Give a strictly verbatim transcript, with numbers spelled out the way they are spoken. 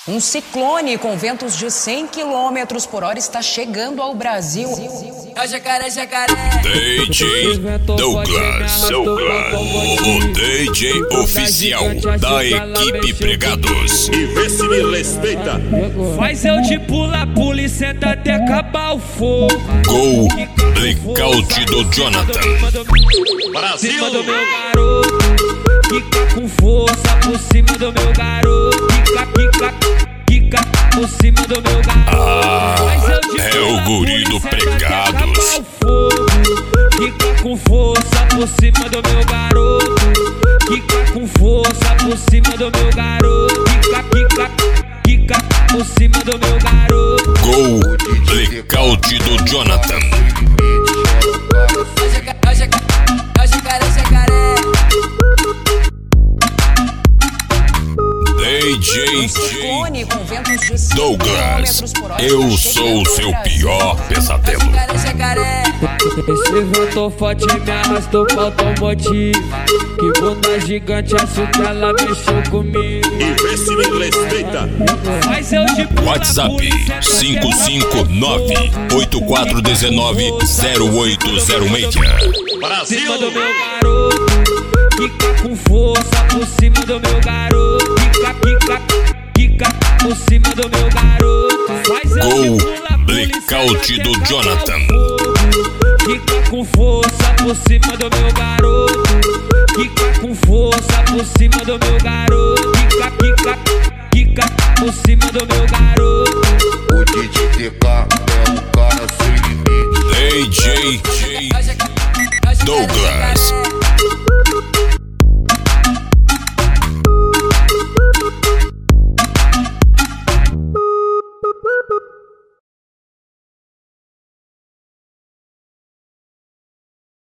Um ciclone com ventos de cem quilômetros por hora está chegando ao Brasil. É o jacaré, jacaré. D J Douglas, Douglas, o D J oficial da equipe Pregados. E vê se me respeita. Faz eu de pula, pula e senta até acabar o fogo. Gol, blackout do Jonathan. Brasil! Cima do meu garoto, quica com força por cima do meu garoto. Quica, quica, quica por cima do meu garoto. Ah, é o guri do Pregados. Quica com força por cima do meu garoto. Quica com força por cima do meu garoto. Quica, quica, quica por cima do meu garoto. Gol, blackout do Jonathan. É o jacaré, jacaré. D J Ciclone com ventos de cem Douglas, quilômetros por hora eu está sou chegando o ao seu Brasil. pior pesadelo. Jacaré, jacaré. Esse ventou forte me arrastou, faltou motivo. Que bunda gigante, acho que ela mexeu comigo. E vê se me respeita. Mas eu de pula, WhatsApp pula e senta até cinco cinco acabar o nove fogo. oito quatro um nove zero oito zero seis. Brasil! Cima do meu garoto, quica com força por cima do meu garoto. Quica, quica, quica por cima do meu garoto. Faz eu Gol, de pula, pula e blackout senta do até Jonathan. acabar o fogo. Quica com força por cima do meu garoto. Quica com força por cima do meu garoto. Quica, quica, quica por cima do meu garoto. O D J T K é um cara sem limite. D J É o jacaré, Douglas,